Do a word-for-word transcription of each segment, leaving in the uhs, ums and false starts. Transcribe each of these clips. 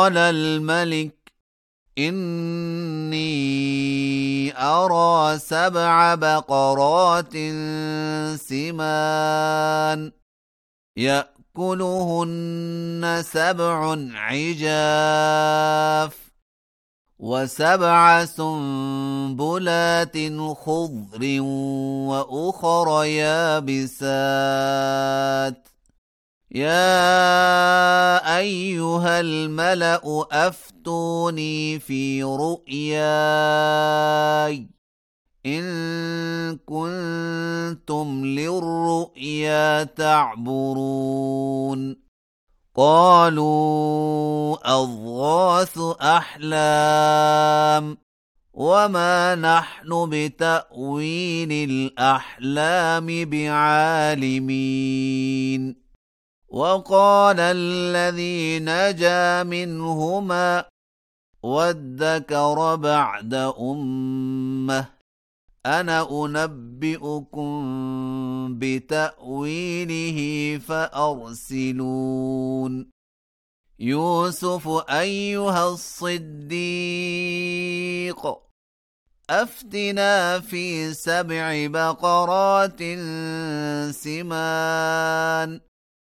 قال الملك إني أرى سبع بقرات سمان يأكلهن سبع عجاف وسبع سنبلات خضر وأخر يابسات يا أيها الملأ أفتوني في رؤياي إن كنتم للرؤيا تعبرون قالوا أضغاث أحلام وما نحن بتأويل الأحلام بعالمين وقال الذي نجا منهما وادكر بعد أمة أنا أنبئكم بتأويله فأرسلون يوسف أيها الصديق أفتنا في سبع بقرات سمان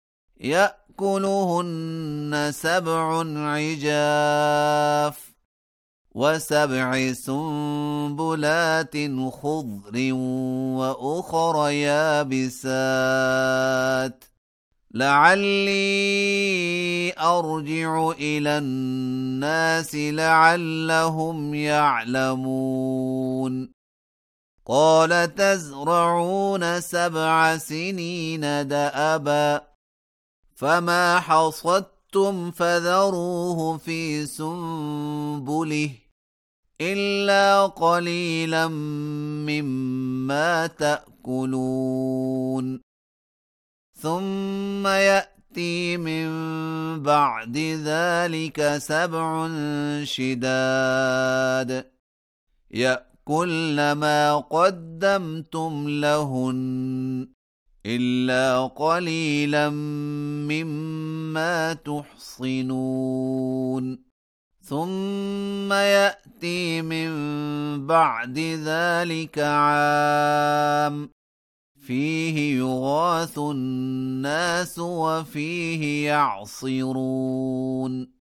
يأكلهن سبع عجاف وسبع سنبلات خضر وأخر يابسات لعلي أرجع إلى الناس لعلهم يعلمون قال تزرعون سبع سنين دأبا فما حصدتم فذروه في سنبله إلا قليلا مما تأكلون ثم يأتي من بعد ذلك سبع شداد يأكلن ما قدمتم لهن إلا قليلا مما تحصنون ثم يأتي من بعد ذلك عام فيه يغاث الناس وفيه يعصرون